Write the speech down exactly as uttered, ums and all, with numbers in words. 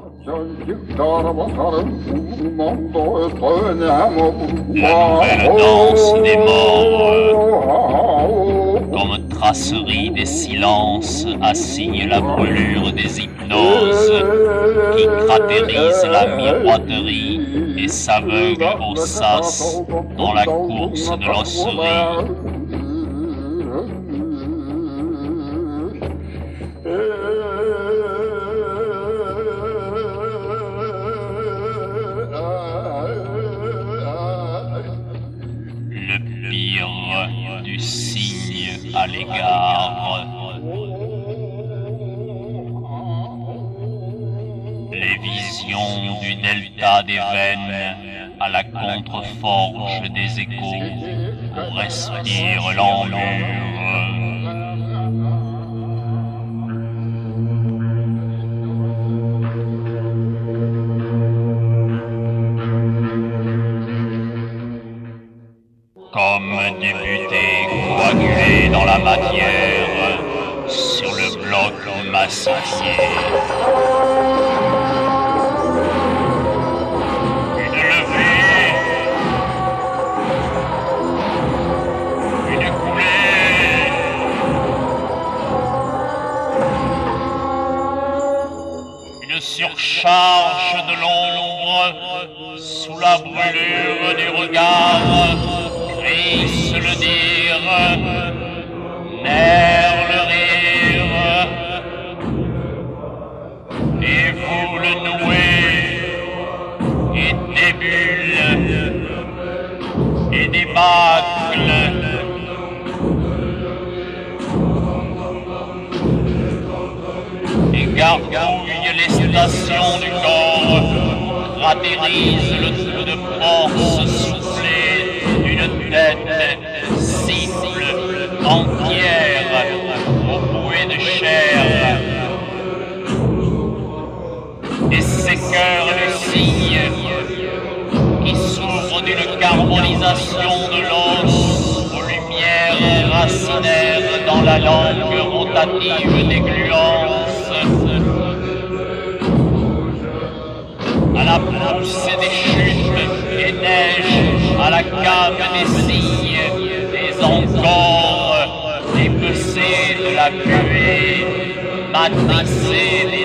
nouvelle danse des morts, comme tracerie des silences, assigne la brûlure des hypnoses, qui cratérise la miroiterie et s'aveugle au sas dans la course de l'osserie. Le pire du cygne à l'égard. Les visions du delta des veines à la contre-forge des échos où respire l'emmure. Comme député coagulé dans la matière sur le bloc massifié. Une levée, une coulée, une surcharge de l'ombre sous la brûlure du regard. Chris le dire, nerf le rire, et vous le nouez, et des bulles, et des bâcles, et gargouille les stations du corps, cratérise le trou de force soufflé d'une tête, siffle entière aux bouées de chair, et ces cœurs de cygne qui souffrent d'une carbonisation de l'os aux lumières racinaires dans la langue rotative des gluances, à la poussée des chutes et neiges, à la cave des cygnes, des encores, dépecés de la buée, matricés des